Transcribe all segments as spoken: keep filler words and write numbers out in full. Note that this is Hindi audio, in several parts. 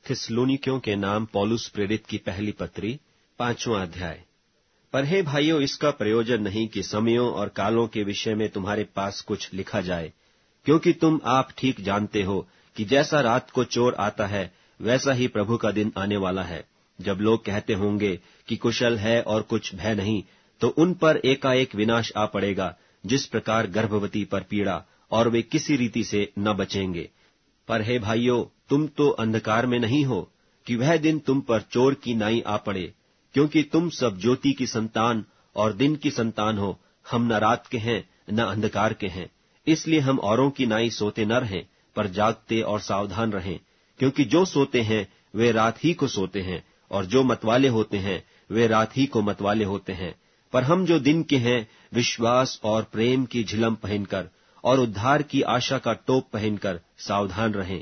थिस्सलुनीकियों के नाम पौलुस प्रेरित की पहली पत्री, पांचवां अध्याय। पर हे भाइयों, इसका प्रयोजन नहीं कि समयों और कालों के विषय में तुम्हारे पास कुछ लिखा जाए, क्योंकि तुम आप ठीक जानते हो कि जैसा रात को चोर आता है, वैसा ही प्रभु का दिन आने वाला है। जब लोग कहते होंगे कि कुशल है और कुछ भय नहीं, तो उन पर एकाएक विनाश आ पड़ेगा, जिस प्रकार गर्भवती पर पीड़ा, और वे किसी रीति से न बचेंगे। पर हे भाइयों, तुम तो अंधकार में नहीं हो कि वह दिन तुम पर चोर की नाई आ पड़े, क्योंकि तुम सब ज्योति की संतान और दिन की संतान हो। हम न रात के हैं न अंधकार के हैं। इसलिए हम औरों की नाई सोते न रहें, पर जागते और सावधान रहें, क्योंकि जो सोते हैं वे रात ही को सोते हैं, और जो मतवाले होते हैं वे रात ही को मतवाले होते हैं। पर हम जो दिन के हैं, विश्वास और प्रेम की झिलम पहनकर और उद्धार की आशा का टोप पहनकर सावधान रहें।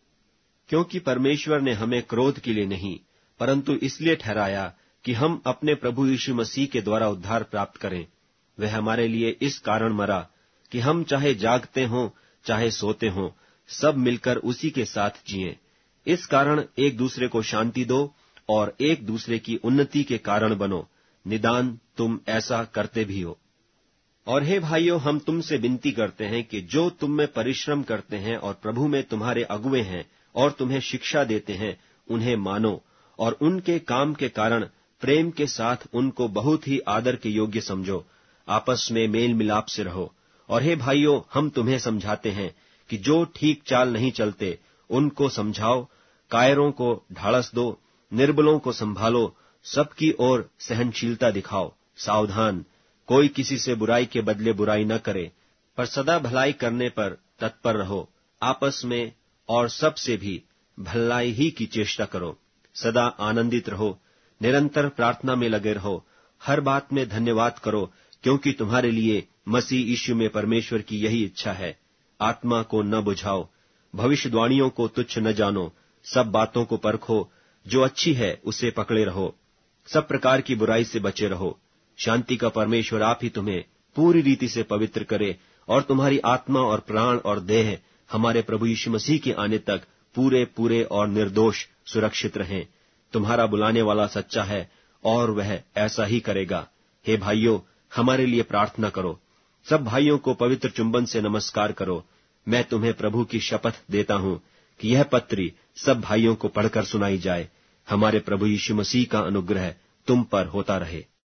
क्योंकि परमेश्वर ने हमें क्रोध के लिए नहीं, परंतु इसलिए ठहराया कि हम अपने प्रभु यीशु मसीह के द्वारा उद्धार प्राप्त करें। वह हमारे लिए इस कारण मरा कि हम चाहे जागते हों चाहे सोते हों, सब मिलकर उसी के साथ जिएं। इस कारण एक दूसरे को शांति दो और एक दूसरे की उन्नति के कारण बनो। निदान तुम ऐसा करते भी हो। और हे भाइयों, हम तुमसे विनती करते हैं कि जो तुम में परिश्रम करते हैं और प्रभु में तुम्हारे अगुवे हैं और तुम्हें शिक्षा देते हैं, उन्हें मानो और उनके काम के कारण प्रेम के साथ उनको बहुत ही आदर के योग्य समझो। आपस में मेल मिलाप से रहो। और हे भाइयों, हम तुम्हें समझाते हैं कि जो ठीक चाल नहीं चलते उनको समझाओ, कायरों को ढाढ़स दो, निर्बलों को संभालो, सबकी ओर सहनशीलता दिखाओ। सावधान, कोई किसी से बुराई के बदले बुराई न करे, पर सदा भलाई करने पर तत्पर रहो। आपस में और सब से भी भलाई ही की चेष्टा करो। सदा आनंदित रहो, निरंतर प्रार्थना में लगे रहो। हर बात में धन्यवाद करो, क्योंकि तुम्हारे लिए मसीह यीशु में परमेश्वर की यही इच्छा है। आत्मा को न बुझाओ, भविष्यवाणियों को तुच्छ न जानो, सब बातों को परखो, जो अच्छी है उसे पकड़े रहो। सब प्रकार की बुराई से बचे रहो। शांति का परमेश्वर आप ही तुम्हें पूरी रीति से पवित्र करे, और तुम्हारी आत्मा और प्राण और देह हमारे प्रभु यीशु मसीह के आने तक पूरे पूरे और निर्दोष सुरक्षित रहें। तुम्हारा बुलाने वाला सच्चा है, और वह ऐसा ही करेगा। हे भाइयों, हमारे लिए प्रार्थना करो। सब भाइयों को पवित्र चुंबन से नमस्कार करो। मैं तुम्हें प्रभु की शपथ देता हूं कि यह पत्री सब भाइयों को पढ़कर सुनाई जाए। हमारे प्रभु यीशु मसीह का अनुग्रह तुम पर होता रहे।